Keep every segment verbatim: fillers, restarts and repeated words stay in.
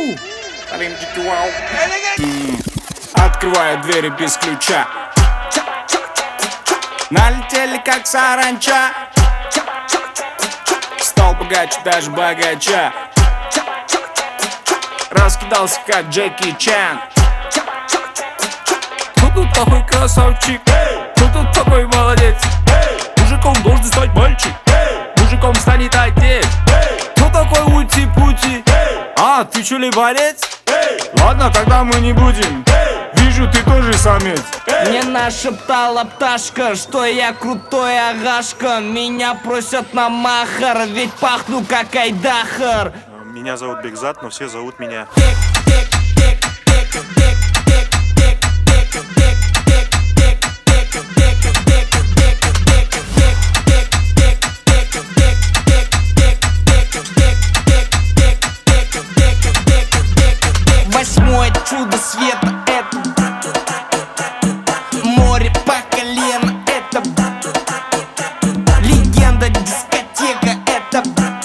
Открываю двери без ключа. Налетели как саранча. Стал богаче даже богача. Раскидался как Джеки Чан. Кто тут такой красавчик? Кто тут такой молодец? Мужиком должен стать мальчик. Мужиком станет отец. Кто такой ути-пути? А, ты чё ли борец? Ладно, тогда мы не будем. Вижу, ты тоже самец. Мне нашептала пташка, что я крутой агашка. Меня просят на махар, ведь пахну как айдахар. Меня зовут Бекзат, но все зовут меня Восьмое чудо света — это море по колено, это легенда дискотека, это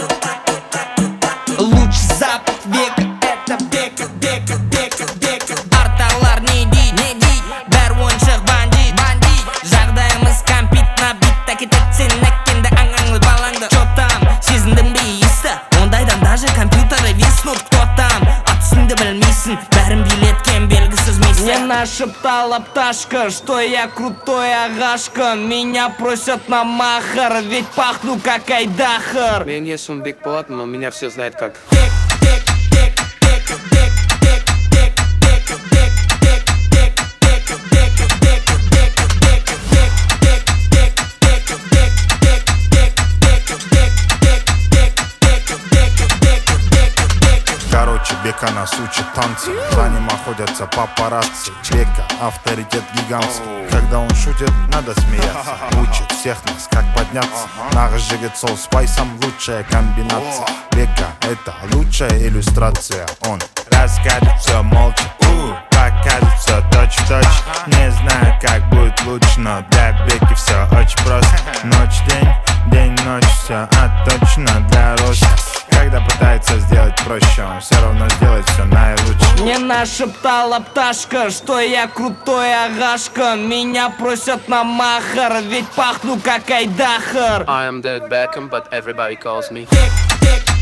лучший запах века, это бека, бека, бека, бека. Арталар не дейт, не дейт, бәрі ойыншық бандит, бандит. Жағдайымыз компит набит, әкетет сен әккенді аңаңлы балаңды. Чо там, сезіндің бе иісті, ондайдан даже компьютеры виснут. Кто там, атысыңды білмейсің, бәрін билеткен белгісіз миссия. Мне нашептала пташка, что я крутой агашка. Меня просят на махар, ведь пахну как айдахар. Мен есімім Бекболат, но меня все знают как Короче, Бека нас учит танцам. За ним охотятся папарацци. Бека — авторитет гигантский. Когда он шутит, надо смеяться. Учит всех нас, как подняться. Наш жигет сол спайсом — лучшая комбинация. Бека — это лучшая иллюстрация. Он расскажет все молча, покажет все точь-в-точь. Не знаю, как будет лучше, но для Беки все очень просто. Ночь-день, день-ночь, все отточено для роста. Когда пытается сделать проще, он все равно сделает все наилучше. Мне нашептала пташка, что я крутой агашка. Меня просят на махар, ведь пахну как айдахар. I am David Beckham, but everybody calls me Бек, бек,